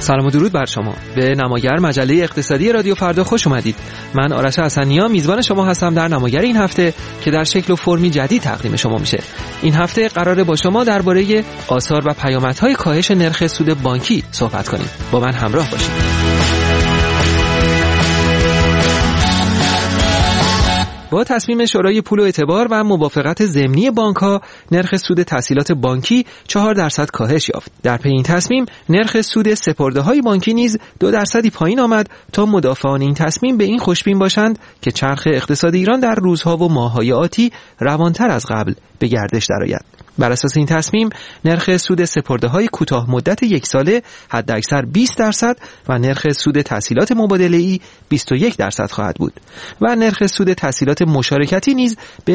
سلام و درود بر شما. به نماگر مجله اقتصادی رادیو فردا خوش اومدید. من آرش حسنیا میزبان شما هستم در نماگر این هفته که در شکل و فرمی جدید تقدیم شما میشه. این هفته قراره با شما درباره آثار و پیامدهای کاهش نرخ سود بانکی صحبت کنیم. با من همراه باشید. با تصمیم شورای پول و اعتبار و موافقت ضمنی بانک‌ها، نرخ سود تسهیلات بانکی 4% کاهش یافت. در پی این تصمیم، نرخ سود سپرده‌های بانکی نیز 2% پایین آمد تا مدافعان این تصمیم به این خوشبین باشند که چرخ اقتصاد ایران در روزها و ماه‌های آتی روانتر از قبل به گردش درآید. بر اساس این تصمیم، نرخ سود سپرده‌های کوتاه مدت یک ساله حداکثر 20% و نرخ سود تسهیلات مبادله‌ای 21% خواهد بود و نرخ سود تسهیلات مشارکتی نیز به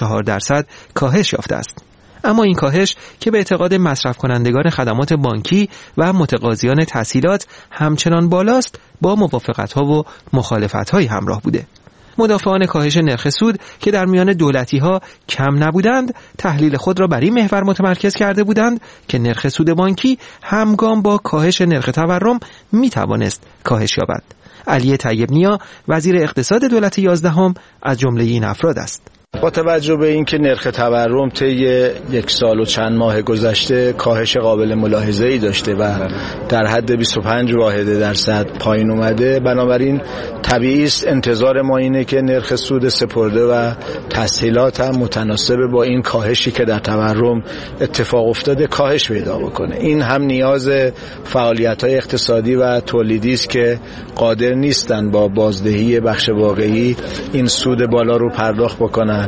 24% کاهش یافته است. اما این کاهش که به اعتقاد مصرف کنندگان خدمات بانکی و متقاضیان تسهیلات همچنان بالاست، با موافقت‌ها و مخالفت‌های همراه بوده. مدافعان کاهش نرخ سود که در میان دولتی‌ها کم نبودند، تحلیل خود را بر این محور متمرکز کرده بودند که نرخ سود بانکی همگام با کاهش نرخ تورم میتوانست کاهش یابد. علی طیب نیا، وزیر اقتصاد دولت 11 از جمله این افراد است. با توجه به اینکه نرخ تورم طی یک سال و چند ماه گذشته کاهش قابل ملاحظه‌ای داشته و در حد 25 واحد درصد پایین اومده، بنابراین طبیعی است انتظار ما اینه که نرخ سود سپرده و تسهیلات هم متناسب با این کاهشی که در تورم اتفاق افتاده کاهش پیدا بکنه. این هم نیاز فعالیت‌های اقتصادی و تولیدی است که قادر نیستن با بازدهی بخش واقعی این سود بالا رو پرداخت بکنن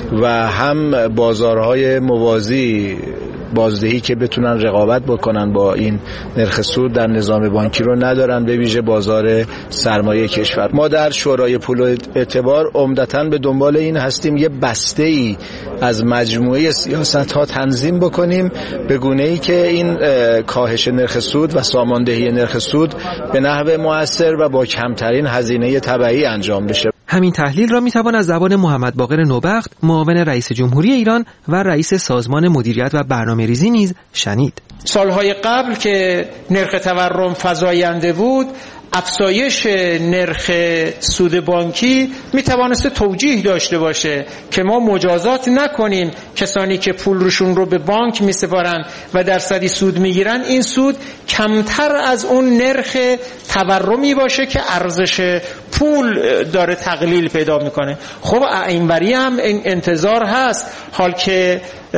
و هم بازارهای موازی بازدهی که بتونن رقابت بکنن با این نرخ سود در نظام بانکی رو ندارن، به ویژه بازار سرمایه کشور. ما در شورای پول و اعتبار عمدتاً به دنبال این هستیم یه بسته‌ای از مجموعه سیاست‌ها تنظیم بکنیم به گونه‌ای که این کاهش نرخ سود و ساماندهی نرخ سود به نحو مؤثر و با کمترین هزینه تبعی انجام بشه. همین تحلیل را میتوان از زبان محمد باقر نوبخت، معاون رئیس جمهوری ایران و رئیس سازمان مدیریت و برنامه‌ریزی نیز شنید. سالهای قبل که نرخ تورم فزاینده بود، افزایش نرخ سود بانکی میتوانست توجیه داشته باشه که ما مجازات نکنیم کسانی که پول روشون رو به بانک میسپارن و درصدی سود میگیرن، این سود کمتر از اون نرخ تورمی باشه که ارزش پول داره تقلیل پیدا میکنه. خب اینوری هم انتظار هست، حال که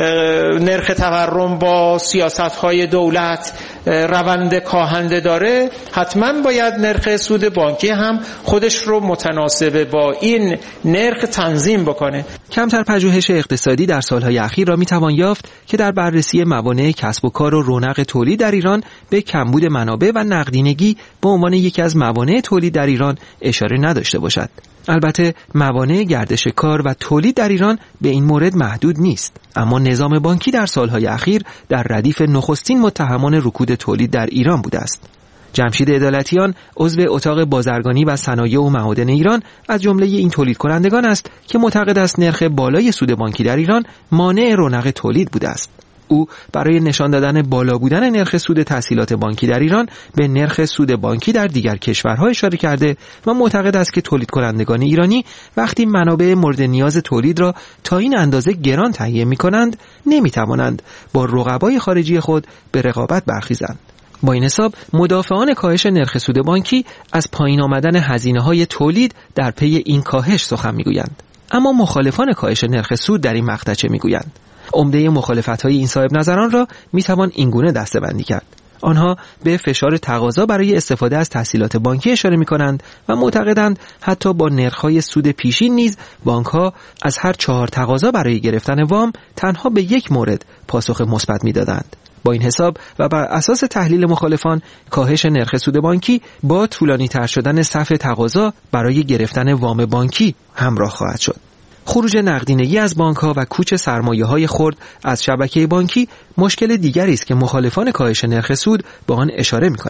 نرخ تورم با سیاست‌های دولت روند کاهنده داره، حتما باید نرخ سود بانکی هم خودش رو متناسب با این نرخ تنظیم بکنه. کمتر پژوهش اقتصادی در سالهای اخیر را میتوان یافت که در بررسی موانع کسب و کار و رونق تولید در ایران به کمبود منابع و نقدینگی به عنوان یکی از موانع تولید در ایران اشاره نداشته باشد. البته موانع گردش کار و تولید در ایران به این مورد محدود نیست، اما نظام بانکی در سالهای اخیر در ردیف نخستین متهمان رکود تولید در ایران بوده است. جمشید عدالتیان، عضو اتاق بازرگانی و صنایع و معادن ایران، از جمله این تولید کنندگان است که معتقد است نرخ بالای سود بانکی در ایران مانع رونق تولید بوده است. او برای نشان دادن بالا بودن نرخ سود تسهیلات بانکی در ایران به نرخ سود بانکی در دیگر کشورها اشاره کرده و معتقد است که تولید کنندگان ایرانی وقتی منابع مورد نیاز تولید را تا این اندازه گران تهیه می‌کنند، نمی‌توانند با رقبای خارجی خود به رقابت برخیزند. با این حساب مدافعان کاهش نرخ سود بانکی از پایین آمدن هزینه‌های تولید در پی این کاهش سخن می‌گویند. اما مخالفان کاهش نرخ سود در این مقطع چه می‌گویند؟ عمده مخالفت‌های این صاحب نظران را میتوان اینگونه دسته‌بندی کرد. آنها به فشار تقاضا برای استفاده از تسهیلات بانکی اشاره می‌کنند و معتقدند حتی با نرخ‌های سود پیشین نیز بانک‌ها از هر 4 تقاضا برای گرفتن وام تنها به 1 مورد پاسخ مثبت می‌دادند. با این حساب و بر اساس تحلیل مخالفان، کاهش نرخ سود بانکی با طولانی‌تر شدن صف تقاضا برای گرفتن وام بانکی همراه خواهد شد. خروج نقدینگی از بانک‌ها و کوچ سرمایه‌های خرد از شبکه بانکی مشکل دیگری است که مخالفان کاهش نرخ سود به آن اشاره می‌کنند.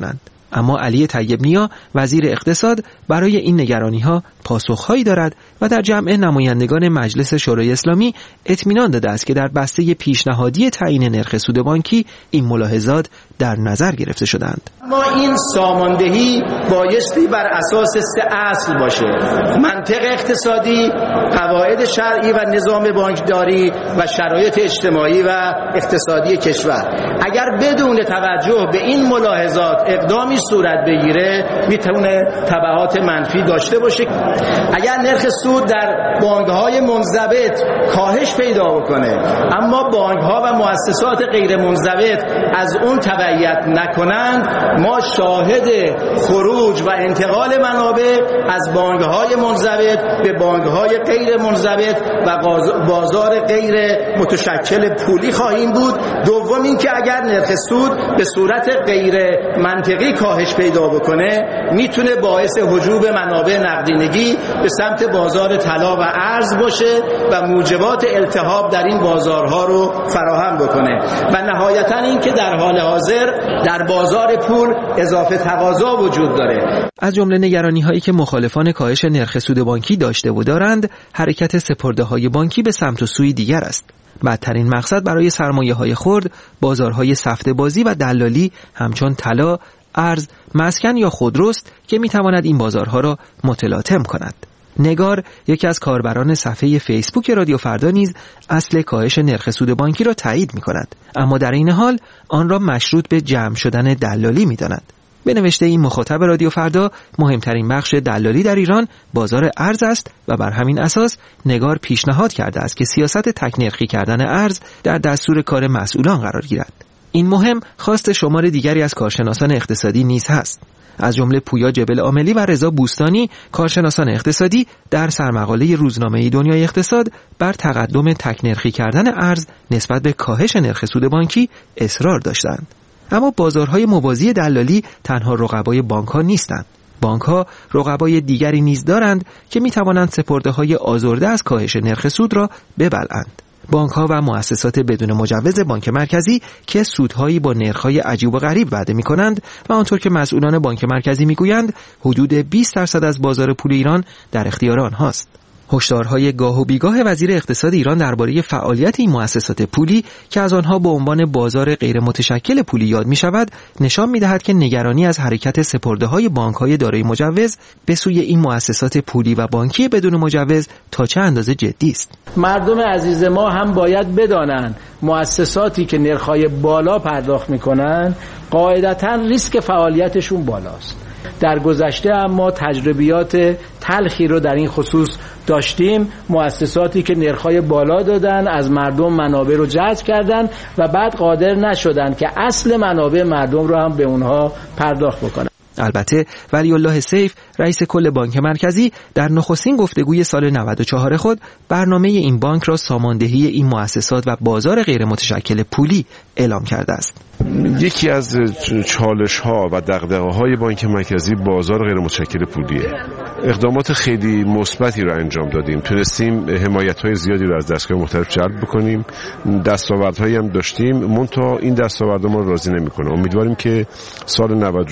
اما علی طیب نیا وزیر اقتصاد برای این نگرانی‌ها پاسخهایی دارد و در جمع نمایندگان مجلس شورای اسلامی اطمینان داده است که در بسته پیشنهادی تعیین نرخ سود بانکی این ملاحظات در نظر گرفته شدند. ما این ساماندهی بایستی بر اساس 3 اصل باشه: منطق اقتصادی، قواعد شرعی و نظام بانکداری و شرایط اجتماعی و اقتصادی کشور. اگر بدون توجه به این ملاحظات اقدامی صورت بگیره میتونه تبعات منفی داشته باشه. اگر نرخ سود در بانک‌های منضبط کاهش پیدا بکنه اما بانک‌ها و مؤسسات غیر منضبط از اون تبعیت نکنند، ما شاهد خروج و انتقال منابع از بانک‌های منضبط به بانک‌های غیر منضبط و بازار غیر متشکل پولی خواهیم بود. دوم اینکه اگر نرخ سود به صورت غیر منطقی کاهش پیدا بکنه میتونه باعث هجوم منابع نقدینگی به سمت بازار طلا و ارز باشه و موجبات التهاب در این بازارها رو فراهم بکنه و نهایتاً اینکه در حال حاضر در بازار پول اضافه تقاضا وجود داره. از جمله نگرانی‌هایی که مخالفان کاهش نرخ سود بانکی داشته و دارند، حرکت سپرده‌های بانکی به سمت و سوی دیگر است. بدترین مقصد برای سرمایه‌های خرد، بازارهای سفته بازی و دلالی همچون طلا، ارز، مسکن یا خودروست که می‌تواند این بازارها را متلاطم کند. نگار، یکی از کاربران صفحه فیسبوک رادیو فردا، نیز اصل کاهش نرخ سود بانکی را تایید می‌کند، اما در این حال آن را مشروط به جمع شدن دلالی می‌داند. به نوشته این مخاطب رادیو فردا، مهمترین بخش دلالی در ایران بازار ارز است و بر همین اساس نگار پیشنهاد کرده است که سیاست تک‌نرخی کردن ارز در دستور کار مسئولان قرار گیرد. این مهم خواست شمار دیگری از کارشناسان اقتصادی نیز هست. از جمله پویا جبل عاملی و رضا بوستانی، کارشناسان اقتصادی، در سرمقاله روزنامه دنیای اقتصاد بر تقدم تک‌نرخی کردن ارز نسبت به کاهش نرخ سود بانکی اصرار داشتند. اما بازارهای موازی دلالی تنها رقبای بانک‌ها نیستند. بانک‌ها رقبای دیگری نیز دارند که می‌توانند سپرده‌های آزرده از کاهش نرخ سود را ببلعند. بانک‌ها و مؤسسات بدون مجوز بانک مرکزی که سودهایی با نرخ‌های عجیب و غریب وعده می‌کنند و آنطور که مسئولان بانک مرکزی می‌گویند حدود 20% از بازار پول ایران در اختیار آنهاست. هشدارهای گاه و بیگاه وزیر اقتصاد ایران درباره فعالیت این مؤسسات پولی که از آنها به عنوان بازار غیر متشکل پولی یاد می شود نشان می دهد که نگرانی از حرکت سپرده‌های بانک‌های دارای مجوز به سوی این مؤسسات پولی و بانکی بدون مجوز تا چه اندازه جدی است. مردم عزیز ما هم باید بدانند مؤسساتی که نرخ‌های بالا پرداخت می‌کنند قاعدتاً ریسک فعالیتشون بالاست. در گذشته اما تجربیات تلخی رو در این خصوص داشتیم. مؤسساتی که نرخ‌های بالا دادن از مردم منابع رو جذب کردن و بعد قادر نشدن که اصل منابع مردم رو هم به اونها پرداخت بکنن. البته ولی الله سیف، رئیس کل بانک مرکزی، در نخستین گفتگوی سال 94 خود برنامه این بانک را ساماندهی این مؤسسات و بازار غیر متشکل پولی اعلام کرده است. یکی از چالش‌ها و دغدغه‌های بانک مرکزی بازار غیر متشکل پولیه. اقدامات خیلی مثبتی را انجام دادیم. تونستیم حمایت‌های زیادی را از دستگاه مختلف جلب بکنیم. دستاوردهایی هم داشتیم. منتها این دستاوردها ما راضی نمی‌کنه. امیدواریم که سال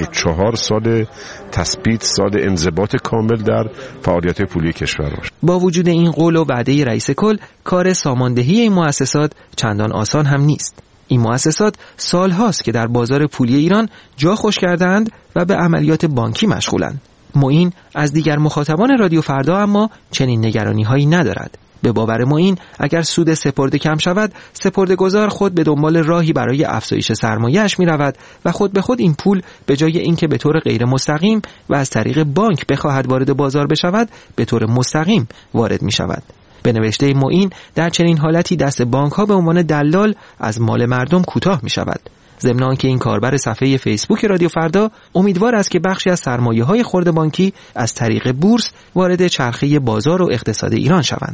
94 سال تثبیت، سال انضباط کامل در فعالیت‌های پولی کشور باشه. با وجود این قول و وعده رئیس کل، کار ساماندهی این مؤسسات چندان آسان هم نیست. این مؤسسات سالهاست که در بازار پولی ایران جا خوش کردند و به عملیات بانکی مشغولند. معین از دیگر مخاطبان رادیو فردا اما چنین نگرانی‌هایی ندارد. به باور معین اگر سود سپرده کم شود، سپرده‌گذار خود به دنبال راهی برای افزایش سرمایه‌اش می‌رود و خود به خود این پول به جای اینکه به طور غیر مستقیم و از طریق بانک بخواهد وارد بازار بشود، به طور مستقیم وارد می‌شود. به نوشته معین در چنین حالتی دست بانک‌ها به عنوان دلال از مال مردم کوتاه می‌شود. ضمن آنکه این کاربر صفحه فیسبوک رادیو فردا امیدوار است که بخشی از سرمایه‌های خرد بانکی از طریق بورس وارد چرخه بازار و اقتصاد ایران شوند.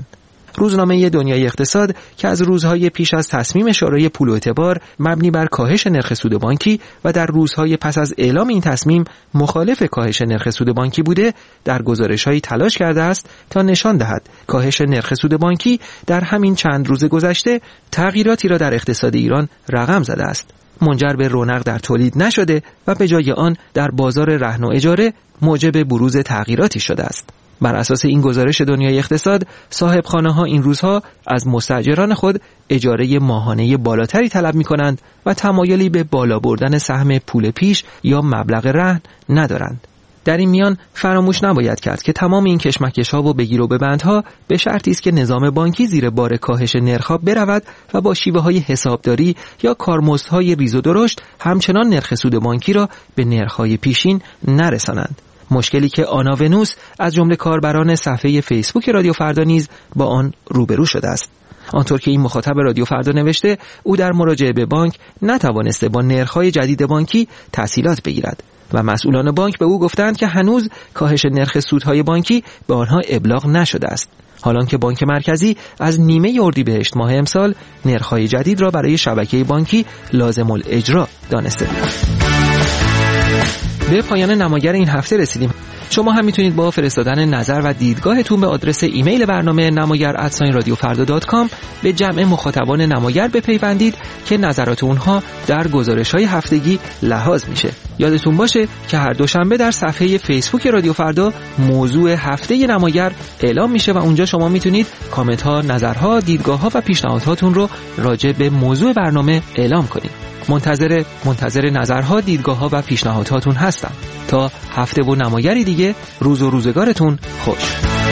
روزنامه دنیای اقتصاد که از روزهای پیش از تصمیم شورای پول و اعتبار مبنی بر کاهش نرخ سود بانکی و در روزهای پس از اعلام این تصمیم مخالف کاهش نرخ سود بانکی بوده، در گزارش‌هایی تلاش کرده است تا نشان دهد کاهش نرخ سود بانکی در همین چند روز گذشته تغییراتی را در اقتصاد ایران رقم زده است. منجر به رونق در تولید نشده و به جای آن در بازار رهن و اجاره موجب بروز تغییراتی شده است. بر اساس این گزارش دنیای اقتصاد، صاحبخانه‌ها این روزها از مستاجران خود اجاره ماهانه بالاتری طلب می‌کنند و تمایلی به بالا بردن سهم پول پیش یا مبلغ رهن ندارند. در این میان فراموش نباید کرد که تمام این کشمکش‌ها و بگیر و ببندها به شرطی است که نظام بانکی زیر بار کاهش نرخ‌ها برود و با شیوه‌های حسابداری یا کارمزدهای ریز و درشت همچنان نرخ سود بانکی را به نرخ‌های پیشین نرسانند. مشکلی که آنا ونوس از جمله کاربران صفحه فیسبوک رادیو فردا نیز با آن روبرو شده است. آنطور که این مخاطب رادیو فردا نوشته، او در مراجعه به بانک نتوانسته با نرخ‌های جدید بانکی تسهیلات بگیرد و مسئولان بانک به او گفتند که هنوز کاهش نرخ سودهای بانکی به آنها ابلاغ نشده است، حالان که بانک مرکزی از نیمه اردیبهشت ماه امسال نرخ‌های جدید را برای شبکه بانکی لازم الاجرا دانسته بود. به پایان نماگر این هفته رسیدیم. شما هم میتونید با فرستادن نظر و دیدگاهتون به آدرس ایمیل برنامه namagar@radiofarda.com به جمع مخاطبان نماگر بپیوندید که نظرات اونها در گزارش‌های هفتگی لحاظ میشه. یادتون باشه که هر دوشنبه در صفحه فیسبوک رادیو فردا موضوع هفته نماگر اعلام میشه و اونجا شما میتونید کامنت‌ها، نظرها، دیدگاه‌ها و پیشنهاداتون رو راجع به موضوع برنامه اعلام کنید. منتظر نظرها، دیدگاه‌ها و پیشنهاداتون هستم. تا هفته و نمایری دیگه، روز و روزگارتون خوش.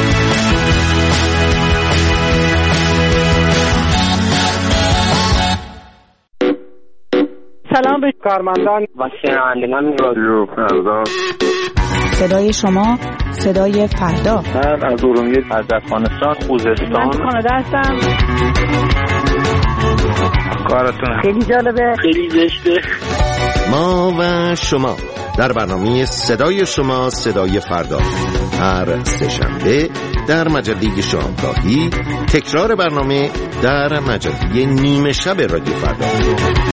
سلام به کارمندان و شنوندگان رادیو فردا. صدای شما، صدای فردا. من از ارومیه، از افغانستان، خوزستان. من کانادا هستم. کارتون خیلی جالبه، خیلی زشته. ما و شما در برنامه صدای شما، صدای فردا، هر سه‌شنبه در مجله شامگاهی، تکرار برنامه در مجله نیمه شب رادیو فردا.